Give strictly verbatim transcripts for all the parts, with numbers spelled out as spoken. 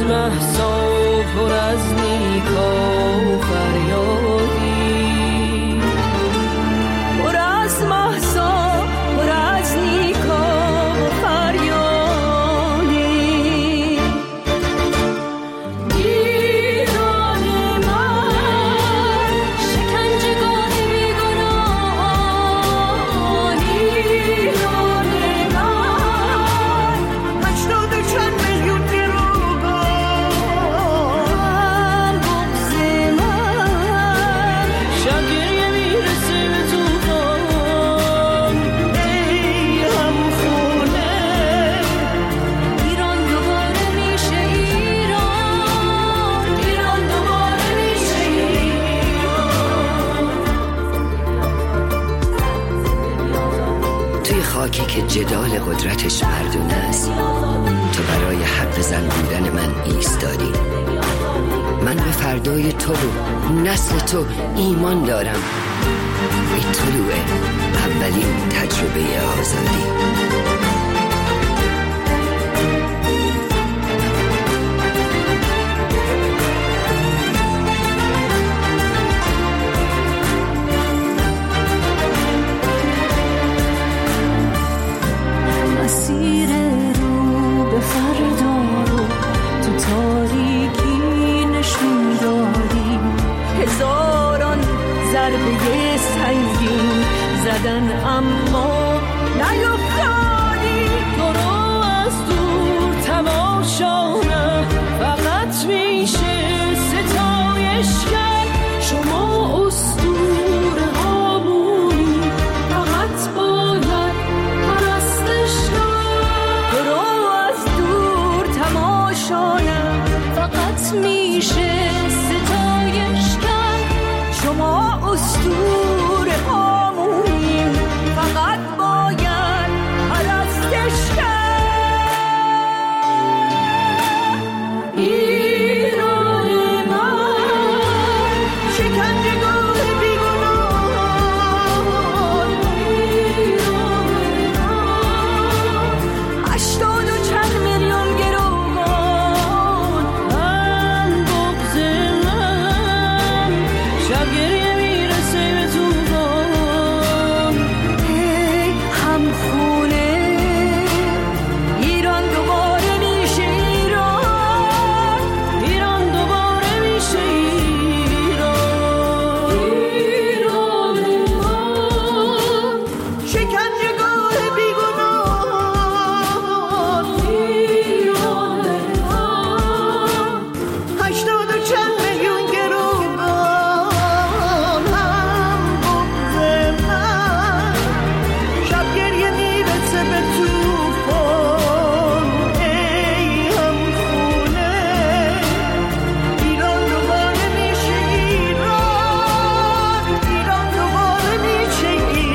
مهسا پر از نیکا و فریادی، پر از مهسا پر از نیکا و فریادی. ایران من شکنجهگاه بیگناهان، ایران من هشتاد و چند میلیون گروگان، بغض من شب گریه میرسه به طوفان. ای همخونه ایران دوباره میشه ایران، ایران دوباره میشه ایران. توی خاکی که جدال قدرتش مردونه است، تو برای حق زن بودن من ایستادی. من به فردای تو و نسل تو ایمان دارم. ای طلوع اولین تجربه آزادی. مسیر رو به فردا رو تو تاریکی نشون دادی، هزاران ضربه سنگین زدن اما نیفتادی. تو رو از دور تماشا فقط میشه ستایش کرد، شما اسطوره هامونی فقط باید پرستش کرد. تو رو از دور تماشا فقط میشه ستایش کرد، شما اسطوره هامونی فقط باید پرستش کرد. ایران من شکنجهگاه بیگناهان، ایران من هشتاد و چند میلیون گروگان، من بغض من شب گریه میرسه به طوفان. ای همخونه ایران دوباره میشه ایران، ایران دوباره میشه ایران. ایران من شکنجهگاه بیگناهان، ایران من هشتاد و چند میلیون گروگان، هم بغض من شب گریه میرسه به طوفان. ای همخونه ایران دوباره میشه ایران، ایران دوباره میشه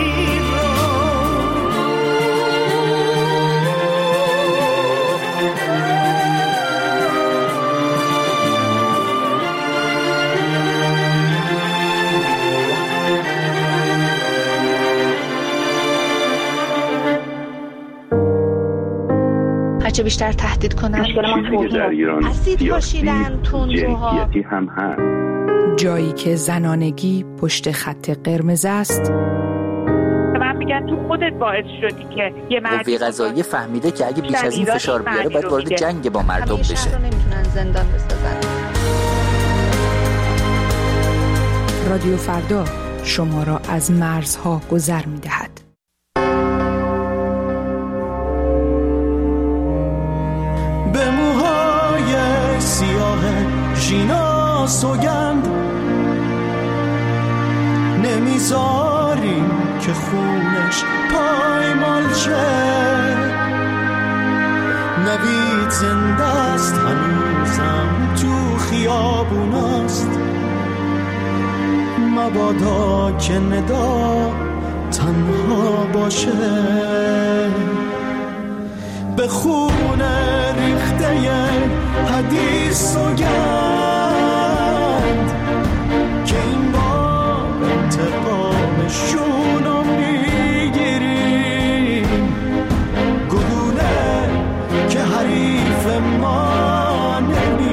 هرچه بیشتر تهدید کنن چیزی که در ایران اسید سیاسی پاشیدن، تندروها. جنسیتی هم هست. جایی که زنانگی پشت خط قرمز است، من میگن تو خودت باعث شدی که یه مردی قوه قضاییه فهمیده که اگه بیش از این فشار بیاره باید وارد جنگ با مردم همه بشه. شهر رو نمیتونن زندان بسازن. رادیو فردا شما را از مرزها گذر می‌دهد. به موهای سیاه ژینا سوگند نمیذاریم که خونش پایمال شه. نوید زنده است هنوزم تو خیابوناست، مبادا که ندا تنها باشه. به خون ریخته حدیث سوگند که این بار انتقامشون رو میگیریم. گلوله که حریف ما نمی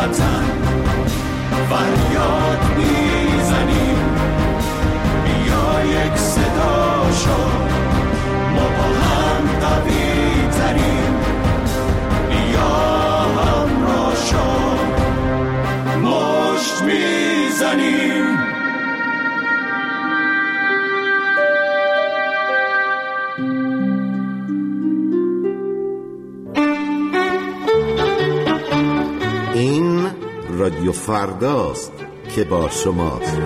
وطن فریاد میزنیم، بیا یک صدا شو، ما با هم قوی تریم، بیا همراه شو، مشت میزنیم. این رادیو فرداست که با شماست.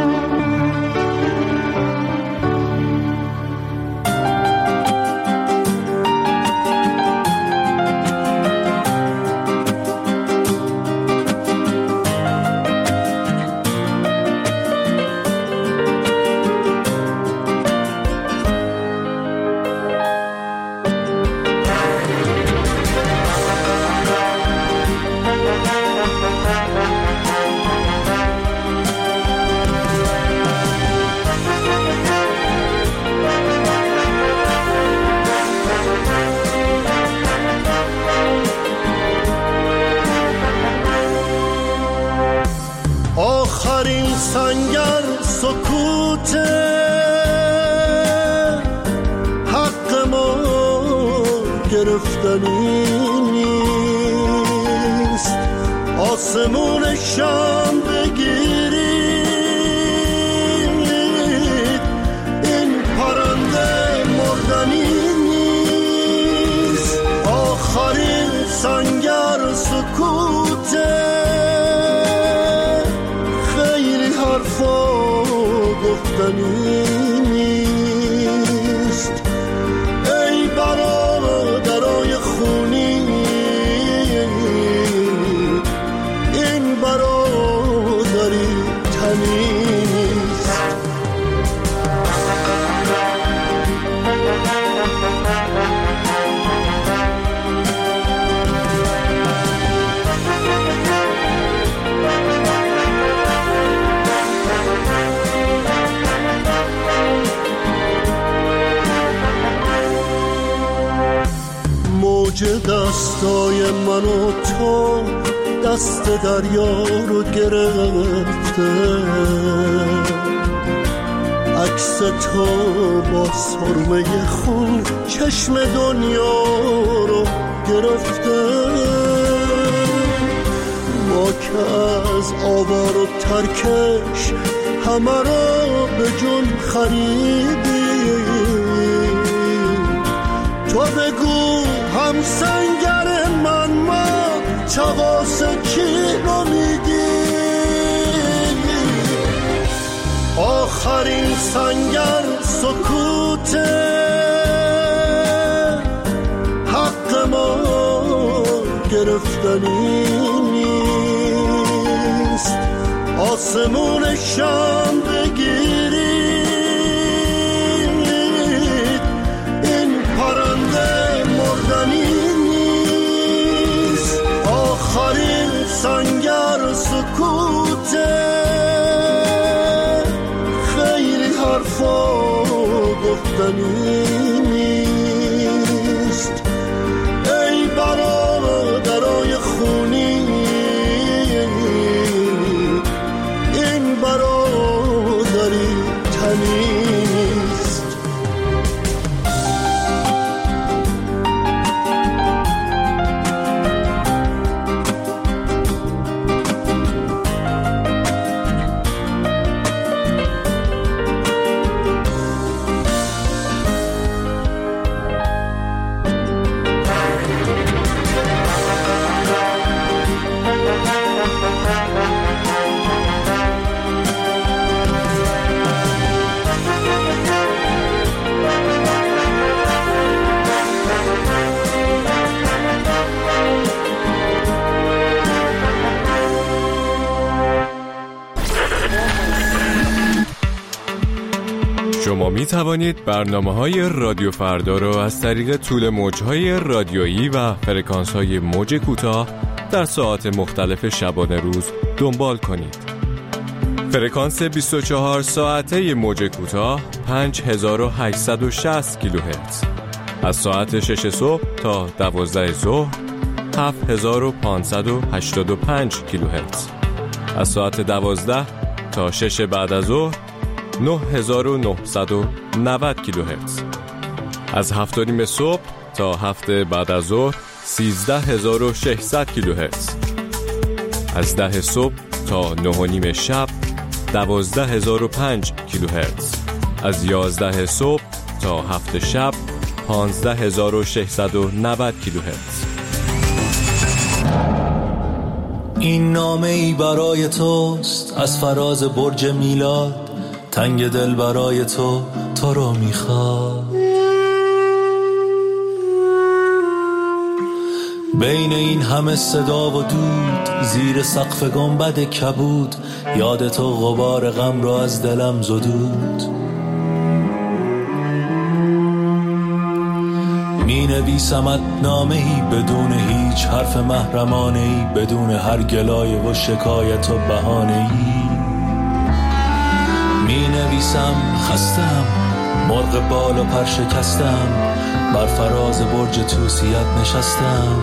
آخرین سنگر سکوت حق ما گرفتنی نیست، آسمون شام بگیرید، این پرنده مردنی نیست. آخرین سنگر سکوت گفتنی نیست. ای برادرای خونی، این برادری تنی نیست. موج دستای من و تو دست دریا رو گرفته، عکس تو با سرمه خون چشم دنیا رو گرفته. ما که از آوار و ترکش همه رو به جون خریدیم، تو بگو هم سنگر من ما چواس کی رو میدیم. آخرین سنگر سکوت حق ما گرفتنی نیست، آسمون شام بگیرید، این پرنده مردنی نیست. آخرین سنگر سکوت خیلی حرفا گفتنی نیست. ای برادرای خونی، این برادری تنی نیست. شما می توانید برنامه‌های رادیو فردا را از طریق طول موج‌های رادیویی و فرکانس‌های موج کوتاه در ساعات مختلف شبانه روز دنبال کنید. فرکانس بیست و چهار ساعته موج کوتاه پنج هزار و هشتصد و شصت کیلوهرتز از ساعت شش صبح تا دوازده ظهر هفت هزار و پانصد و هشتاد و پنج کیلوهرتز. از ساعت دوازده تا شش بعد از ظهر نه هزار و نهصد و نود کیلوهرتز. از هفت و نیم صبح تا هفت بعد از ظهر سیزده هزار و ششصد کیلوهرتز. از ده صبح تا نه و نیم شب دوازده هزار و پنج کیلوهرتز. از یازده صبح تا هفت شب پانزده هزار و ششصد و نود کیلوهرتز. این نامه ای برای توست از فراز برج میلاد، تنگ دل برای تو تو رو میخواد. بین این همه صدا و دود، زیر سقف گنبد کبود، یاد تو غبار غم را از دلم زدود. می نویسمت نامه ای بدون هیچ حرف محرمانه ای، بدون هر گلایه و شکایت و بهانه ای. می نویسم خستم، مرغ بال و پر شکستم، بر فراز برج توسیت نشستم.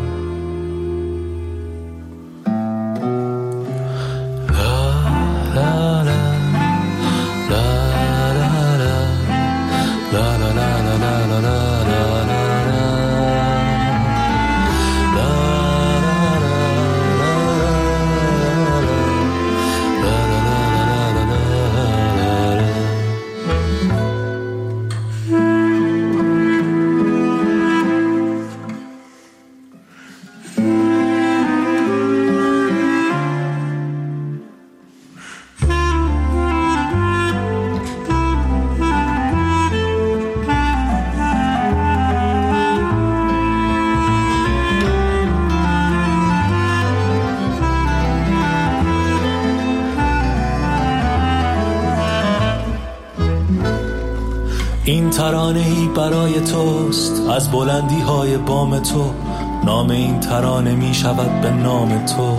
این ترانه‌ای برای توست از بلندی های بام تو، نام این ترانه می شود به نام تو.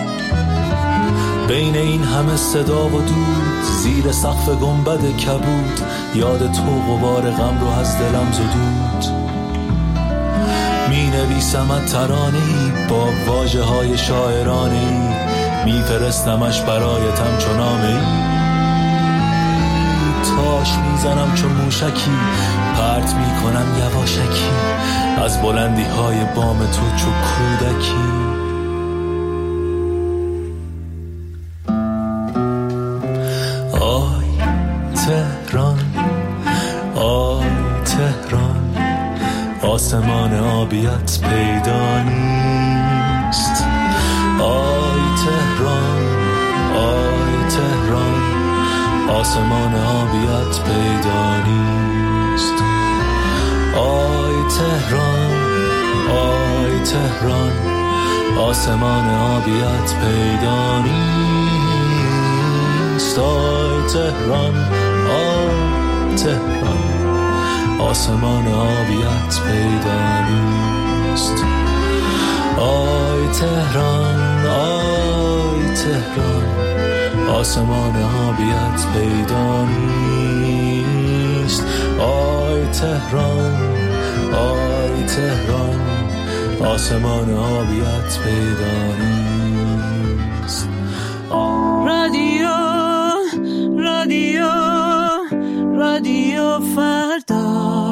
بین این همه صدا و دود، زیر سقف گنبد کبود، یاد تو غبار غم رو از دلم زدود. می نویسمت ترانه‌ای با واژه های شاعرانه‌ای، می فرستمش برایتم چو نامه‌ای. تاش میزنم چون موشکی، پرت میکنم یواشکی، از بلندی های بام تو چو کودکی. آی تهران، آی تهران، آسمان آبیت پیدا نیست. آی تهران، آی تهران، آسمان آبیت پیدا نیست. آی تهران، آی تهران، آسمان آبیت پیدا نیست. آی تهران، آی تهران، آسمان آبیت پیدا نیست. آی تهران، آی تهران، آسمان آبیت پیدا نیست. آی تهران، آی تهران، آسمان آبیت پیدا نیست. رادیو، رادیو، رادیو فردا.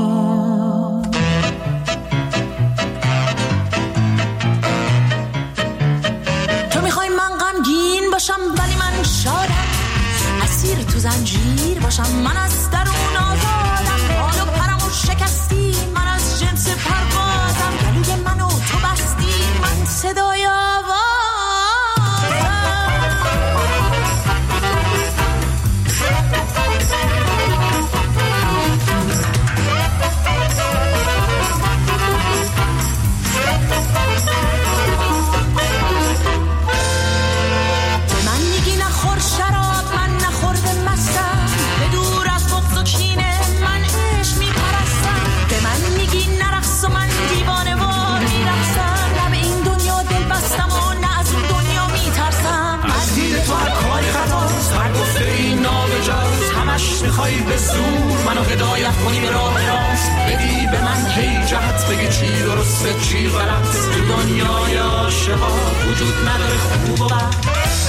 تو میخوای من غمگین باشم ولی من شادم، اسیر تو زنجیر باشم من از درون آزادم، بال و پرمو شکستی من از جنس پروازم، گلوی منو تو بستی من صدای آوازم. میخوایی به زور منو هدایت کنی به راه راست، بدی به من هی جهت بگی چی درسته چی غلط. تو دنیای عاشقا وجود نداره خوب و بد.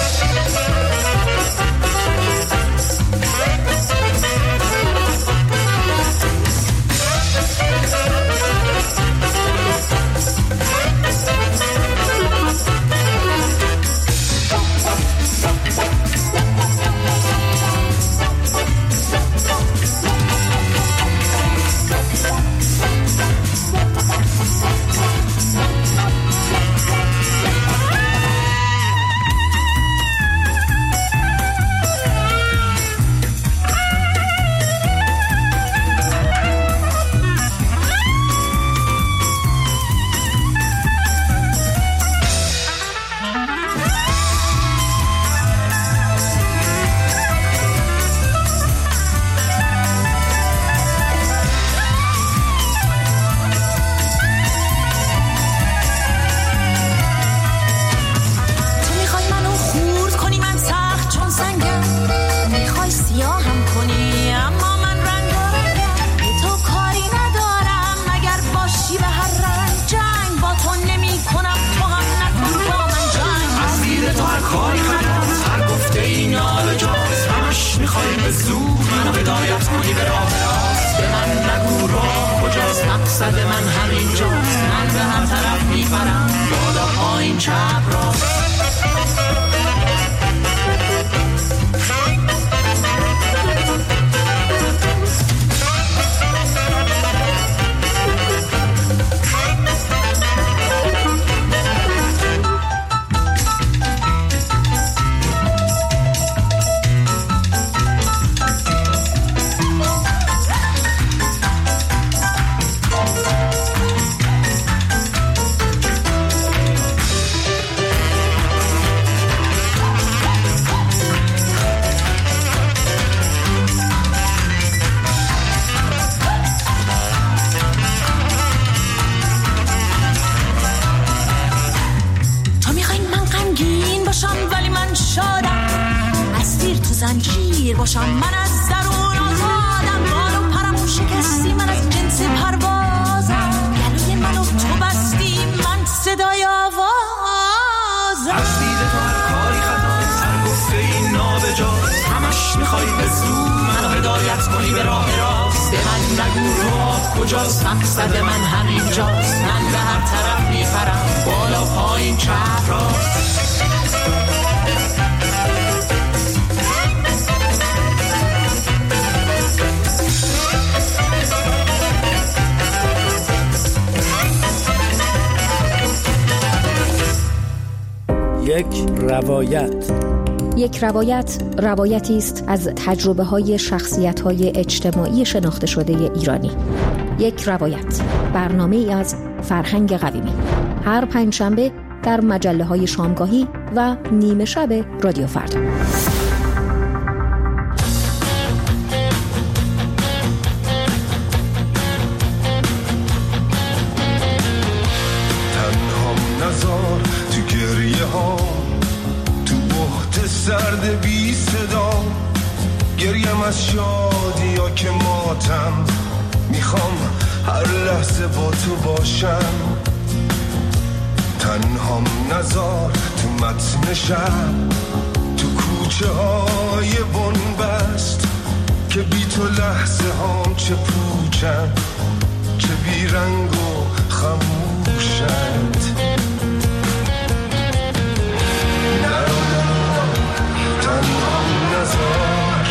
یک روایت. یک روایت روایتی است از تجربه های شخصیت های اجتماعی شناخته شده ایرانی. یک روایت، برنامه ای از فرهنگ قویمی، هر پنجشنبه در مجله های شامگاهی و نیمه شب رادیو فردا. سرد بی صدا گریم از شادی یا که ماتم، میخوام هر لحظه با تو باشم. تنهام نزار تو متن شب، تو کوچه های بنبست، که بی تو لحظه هام چه پوچن چه بی رنگ و خموشند. تنهام نزار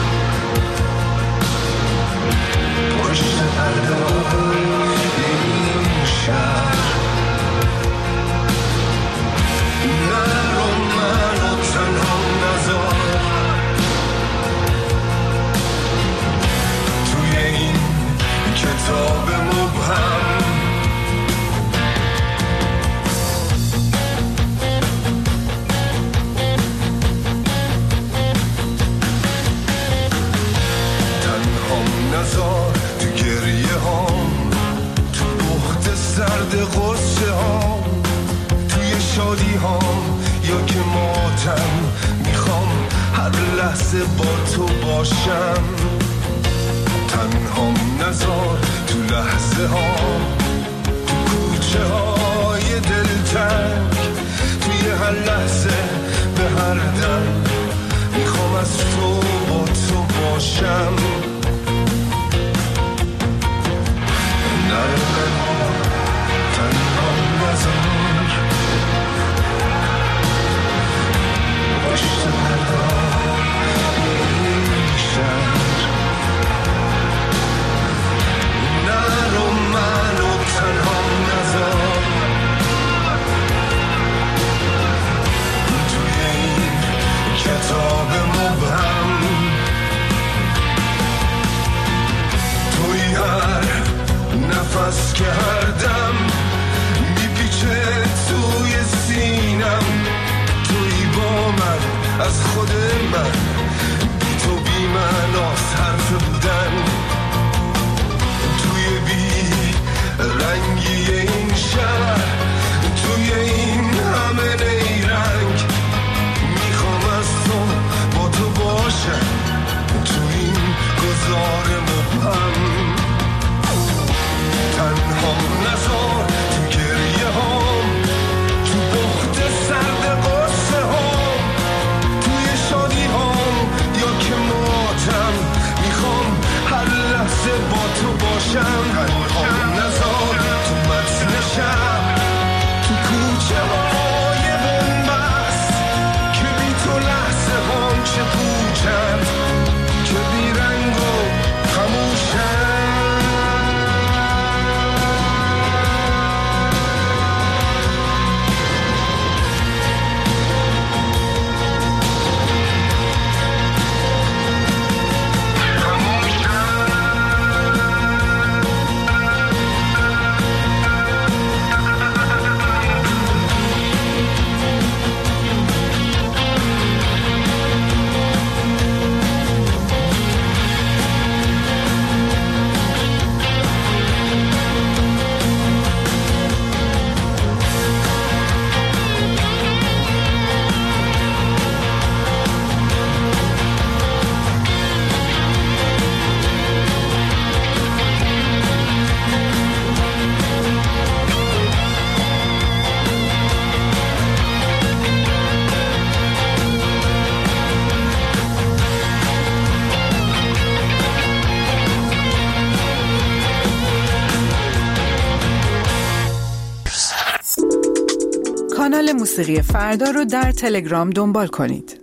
پشت پرده‌های این شهر، نرو منو تنهام نزار توی این کتاب مبهم. نزار تو گریه هام، تو بخت سرد غصه هام، توی شادی هام یا که ماتم، میخوام هر لحظه با تو باشم. تنهام نزار تو لحظه ها، تو کوچه های دلتنگ، توی هر لحظه به هر دم میخوام از تو با تو باشم. نره تنها نذار پشت پردار این شهر، نرو منو تنها نذار توی این کتاب مبهم. توی هر نفس که هر دم میپیچه توی سینم، توی با من از خود من، بی تو بی من آس حرف بودن، توی بی رنگی این شهر، توی این همه نیرنگ میخوام از تو با تو باشم، توی این گذار مبهم. تنها نذار تو گریه هام، تو بخت سرد قصه هام، توی شادی هام یا که ماتم، میخوام هر لحظه با تو باشم. تنها نذار تو متن شب، تو کوچه های بنبست، که بی تو لحظه هام چه پوچند، که بی رنگ و خموشند. کانال موسیقی فردا رو در تلگرام دنبال کنید.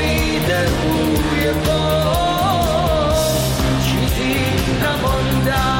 چیزی نمانده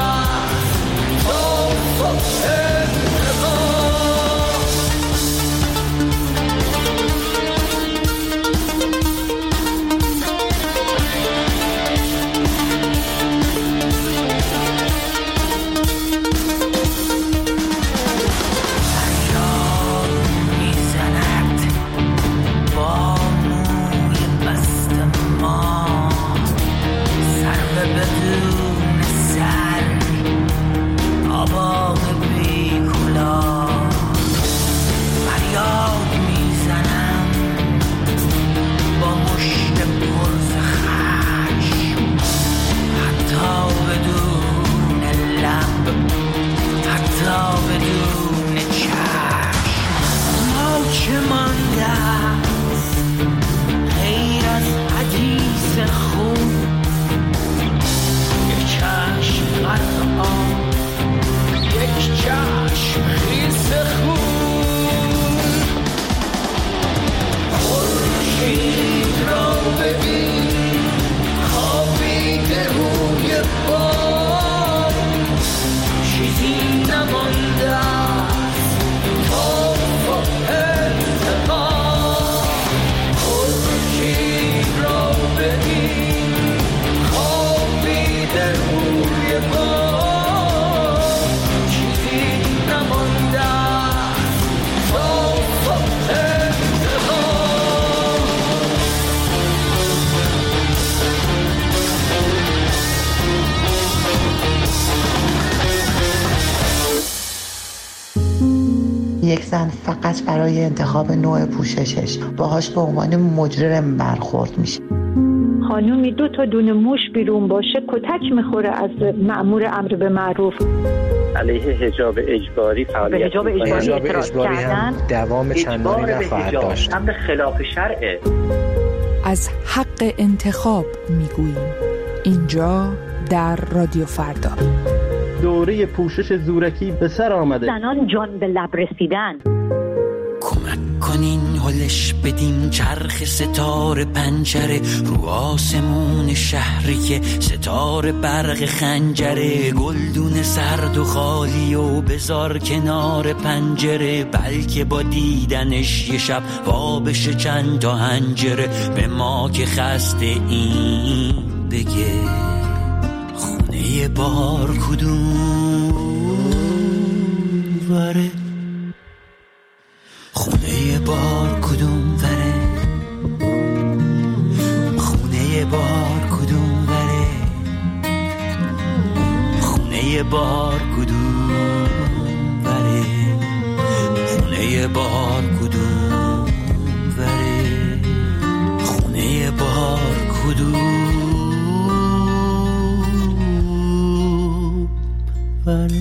زن فقط برای انتخاب نوع پوششش باهاش به عنوان مجرم برخورد میشه. خانومی دو تا دونه موش بیرون باشه کتک میخوره از مأمور امر به معروف. علیه حجاب اجباری فعالیت حجاب اجباری, حجاب اجباری هم دوام چندانی نخواهد داشت. امر خلاف شرعه. از حق انتخاب میگوییم اینجا در رادیو فردا. دوره پوشش زورکی به سر آمده. زنان جان به لب رسیدن. کمک کنین هلش بدیم چرخ ستاره پنجره رو آسمون شهری که ستاره برق خنجره گلدون سرد و خالی و بذار کنار پنجره بلکه با دیدنش یه شب وابش چند تا هنجره به ما که خسته این بگه خونه بار کدوم وره خونه بار کدوم وره خونه بار کدوم وره خونه بار کدوم وره خونه بار کدوم وره خونه بار کدوم وره.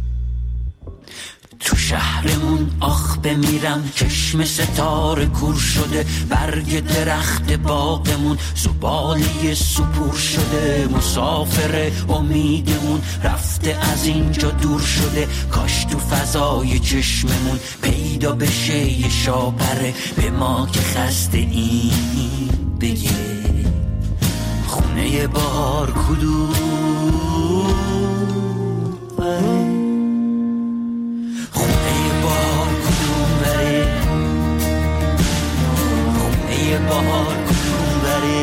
تو شهرمون آخ بمیرم چشم ستاره کور شده برگ درخت باغمون زباله سپور شده مسافر امیدمون رفته از اینجا دور شده کاش تو فضای چشممون پیدا بشه یه شاپره به ما که خسته این بگه خونه بار کدوم بهار کدوم بره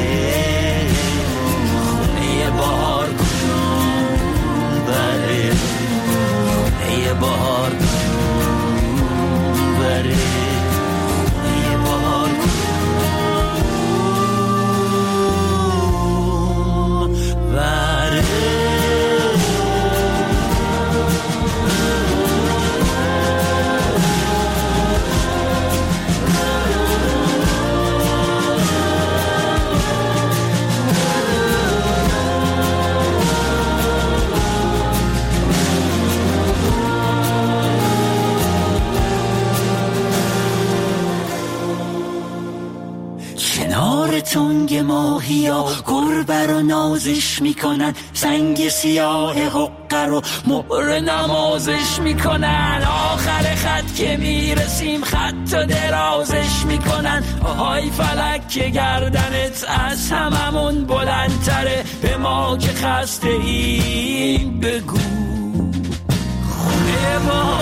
خونه بهار کدوم بره خونه بهار کدوم بره خونه بهار کدوم بره. تنگ ماهیا گربه رو نازش میکنن سنگ سیاه حقه رو مهر نمازش میکنن آخر خط که میرسیم خط و درازش میکنن آهای فلک که گردنت از هممون بلندتره به ما که خسته ایم بگو خونه ما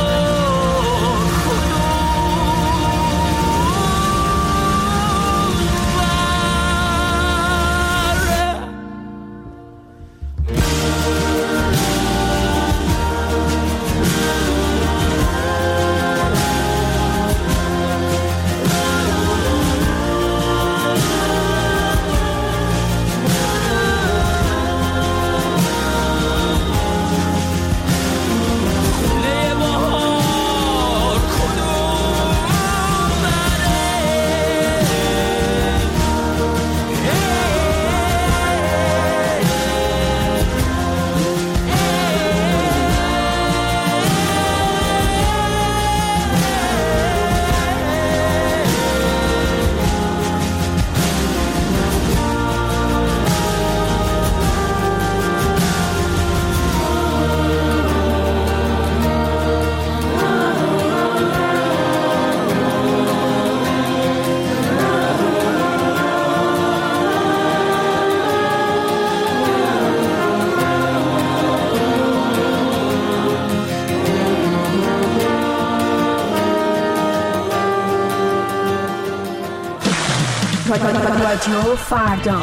رادیو فردا.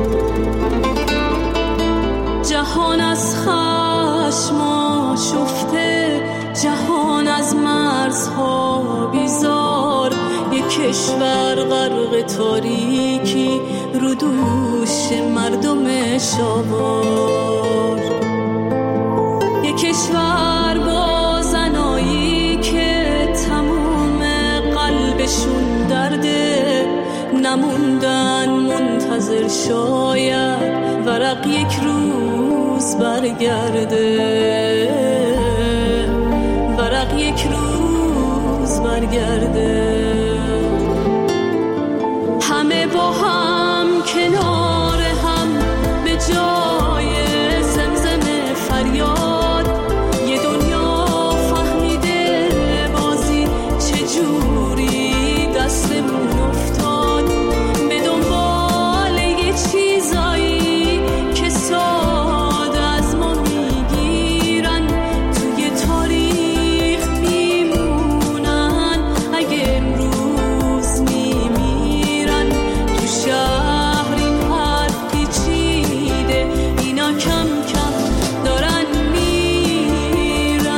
جهان از خشم آشفته تاریکی رو دوش مردم شاور. یه کشور با زنایی که تموم قلبشون درده، نموندن منتظر شاید ورق یک روز برگرده، ورق یک روز برگرده. همه با هم کنار هم به جای زمزم فریاد، یه دنیا فهمیده بازی چجوری دستمون افتاد، به دنبال یه چیزایی که ساده از ما میگیرن، توی تاریخ میمونن اگه امروز میمیرن. تو شهر این حرف پیچیده، اینا کم کم دارن میرن.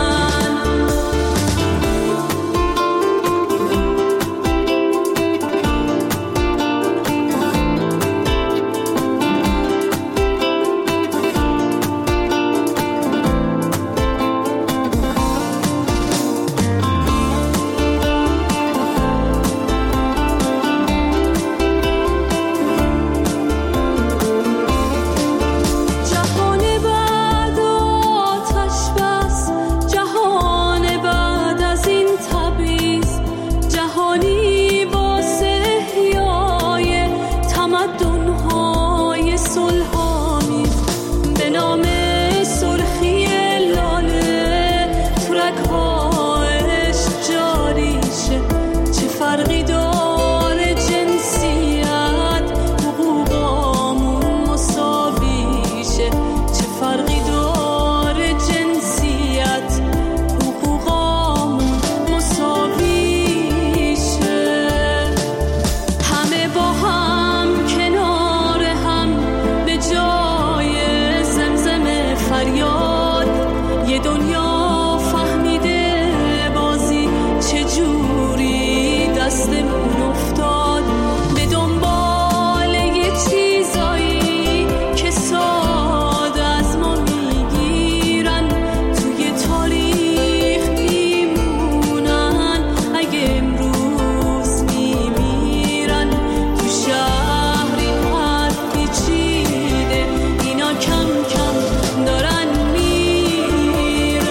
جهان بعد آتش بس، جهان بعد از این تبعیض، جهانی واسه احیای تمدن‌های صلح‌آمیز، به نام سرخی لاله تو رگ‌ها عشق جاری شه. چه فرقی داره جنسیت، حقوقامون مساوی شه. چه فرقی داره جنسیت، حقوقامون مساوی شه. همه با هم کنار هم به جای زمزم فریاد، یه دنیا فهمیده بازی چجوری دستمون افتاد، به دنبال یه چیزایی که ساده از ما میگیرن، توی تاریخ میمونن اگه امروز میمیرن. تو شهر این حرف پیچیده، اینا کم کم دارن میرن.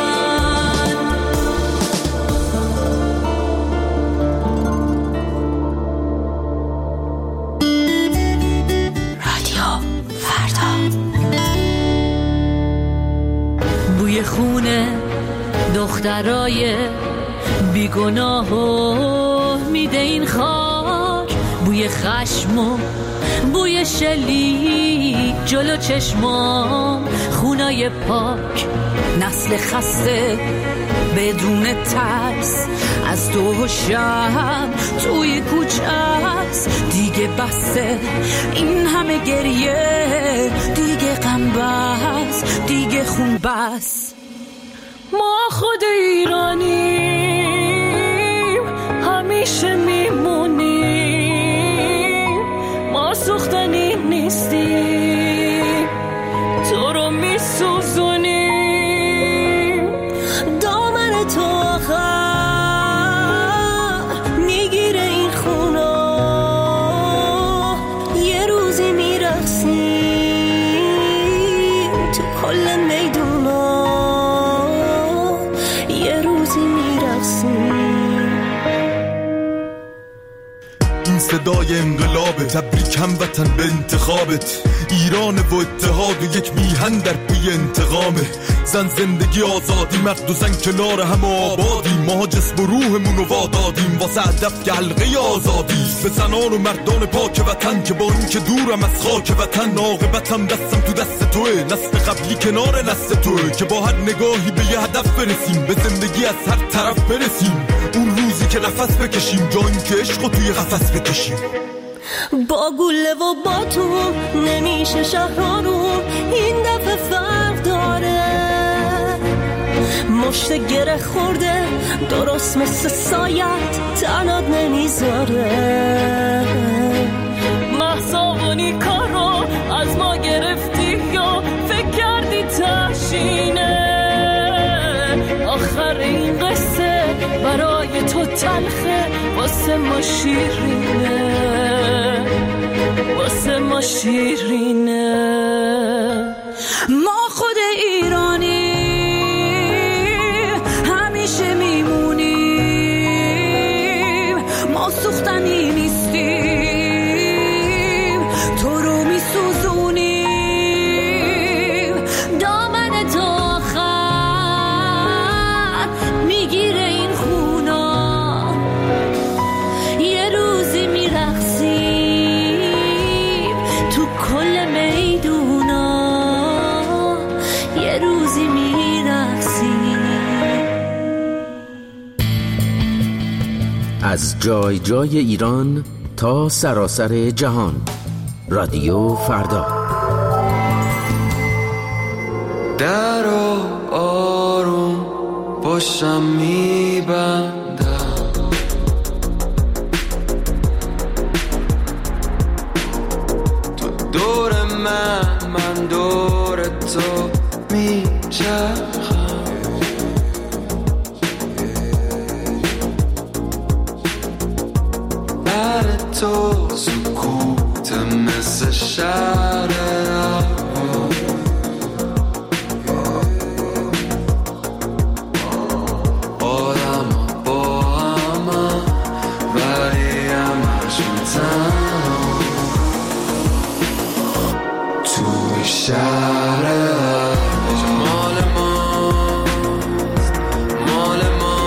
رادیو فردا. بوی خونه دخترای بیگناه و میده این خاک، بوی خشم و بوی شلیک جلو چشمام، خونای پاک، نسل خسته بدون ترس، از دو شب توی کوچه است. دیگه بسه این همه گریه، دیگه غم بس، دیگه خون بس. ما خود ایرانیم، همیشه میمونیم، ما سوختنی نیستیم، تو رو میسوزونیم. دامن تو آخر میگیره این خونا، یه روزی میرقصیم تو کل میدونا، یه روزی میرقصیم. این صدای انقلابه، تبریک هموطن به انتخابت. ایران و اتحاد و یک میهن در پی انتقامه. زن زندگی آزادی، مرد و زن کنار هم آبادی. ما جسم و روحمون رو وادادیم واسه هدف که حلقه آزادی. به زنان و مردان پاک وطن که با این که دورم از خاک وطن، عاقبتم دستم تو دست توه. نسل قبلی کنار نسل توه که با هر نگاهی به یه هدف برسیم، به زندگی از هر طرف برسیم. اون روزی که نفس بکشیم، جا این که عشقو توی قفس بکشیم. با گله و با تو نمیشه شهر رو، این دفعه فرق داره. مشت گره خورده درست مثل سایت تنات نمیذاره. محصابونی کارو از ما گرفتی یا فکر کردی تشینه؟ آخر این قصه برای تو تلخه، واسه ما شیرینه، واسه ما شیرینه. ما خود ایرانی همیشه میمونیم، ما سوختنی نیستیم، تو رو میسوزونیم. دامن تو آخر میگیره این خونا، یه روزی میرقصیم تو کل میدونا، یه روزی میرقصیم. از جای جای ایران تا سراسر جهان، رادیو فردا. در آروم باشم میبندم، تو دور من، من دور تو میچرخم. بر تو سکوت مثل شهر آدم با همه ولی همشون تنها توی شهر مال ماست، مال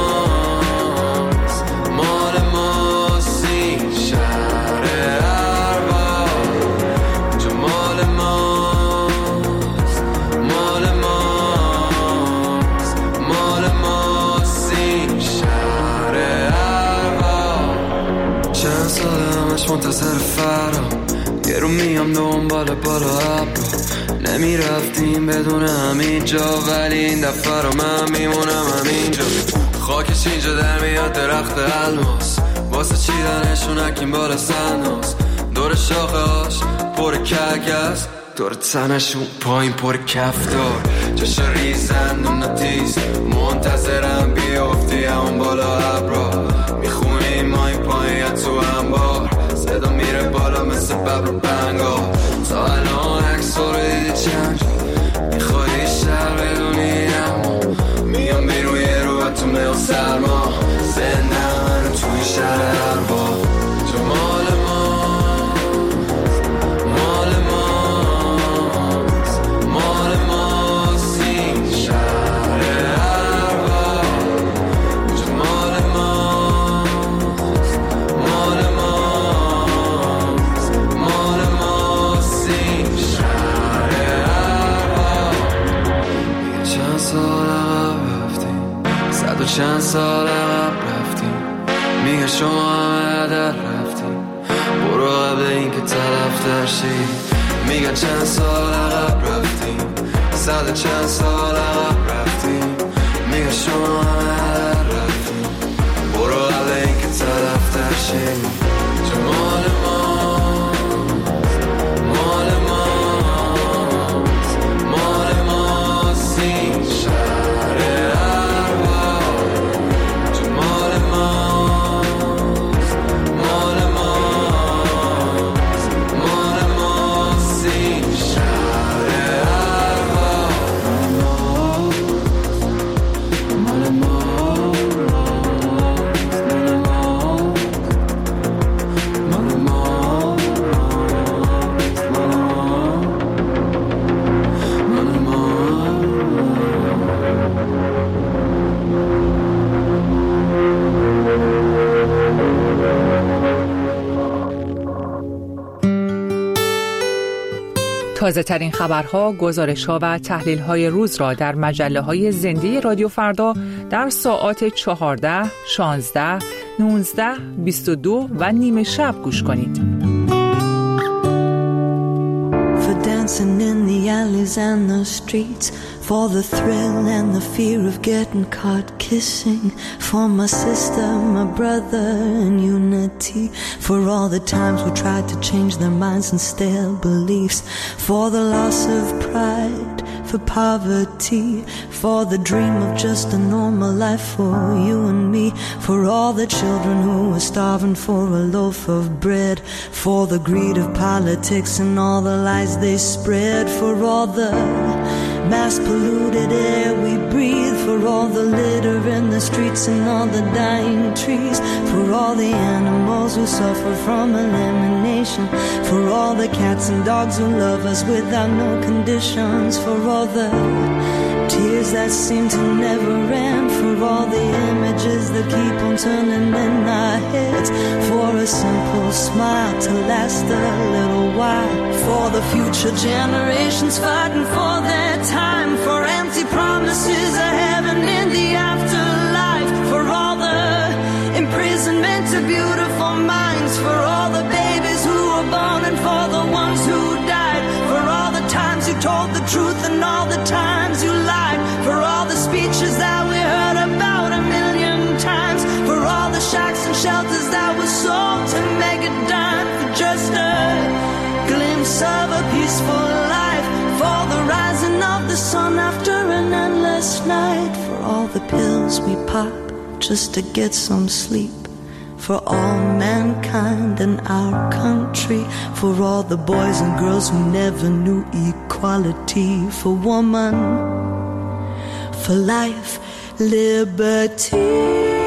ماست، مال ماست این شهر ارباب. جو مال ماست، مال ماست، مال ماست این شهر ارباب. چند ساله همش منتظر فرام، یه رو میام دنبال بالا ابرا. نمی رفتیم بدون همین جا، ولی این دفعه رو من میمونم همینجا. خاکش اینجا در میاد درخت الماس، واسه چیدنشون حکیم بالا سناس. دور شاخه هاش پر کلکست، دور تنشون پایین پر کفتار. جاشا ریزن اون تیز منتظرم بیافتی همون بالا ابرا. میخونیم ما این پایین تو انبار، صدا میره بالا مثل ببر و بنگار. تا الان عکس رو دیدی چند جا، میخوایی شهر بدونی اما میام بیرون یه رو تو میل سرما. زنده من توی شهر اربا. جو مال ماست، مال ماست، مال ماست این شهر اربا. جو مال ماست، مال ماست، مال ماست این شهر اربا. چند سال عقب رفتیم، صد و چند سال عقب رفتیم. میگه شما همه در رفتیم، برو قبل این که طرف درشی. میگه چند سال عقب رفتیم، صد و چند سال عقب رفتیم. میگه شما همه در رفتیم، برو قبل این که طرف درشی. جو مال ماست، مال ماست، مال ماست این شهر اربا. جو مال ماست، مال ماست، مال ماست این شهر اربا. مال ماست، مال ماست، مال تازه ترین خبرها، گزارش‌ها و تحلیل‌های روز را در مجله‌های زنده رادیو فردا در ساعات چهارده، شانزده، نوزده، بیست و دو و نیمه شب گوش کنید. For dancing in the alleys and the streets, For the thrill and the fear of getting caught kissing. For my sister, my brother, and unity. For all the times we tried to change their minds and stale beliefs. For the loss of pride, for poverty. For the dream of just a normal life for you and me. For all the children who were starving for a loaf of bread. For the greed of politics and all the lies they spread. For all the mass polluted air we breathe. For all the litter in the streets and all the dying trees. For all the animals who suffer from elimination. For all the cats and dogs who love us without no conditions. For all the tears that seem to never end. For all the images that keep on turning in our heads. For a simple smile to last a little while. For the future generations fighting for their time. For empty promises of heaven in the afterlife. For all the imprisonment of beautiful minds. For all the babies who were born and for the ones who died. For all the times you told the truth and all the times you lied. For all the speeches that we heard about a million times. For all the shacks and shelters that were sold to make a dime. For just a glimpse of a peaceful life. For the rising of the sun after an endless night. For all the pills we pop just to get some sleep. For all mankind in our country. For all the boys and girls who never knew equality. For woman, for life, liberty.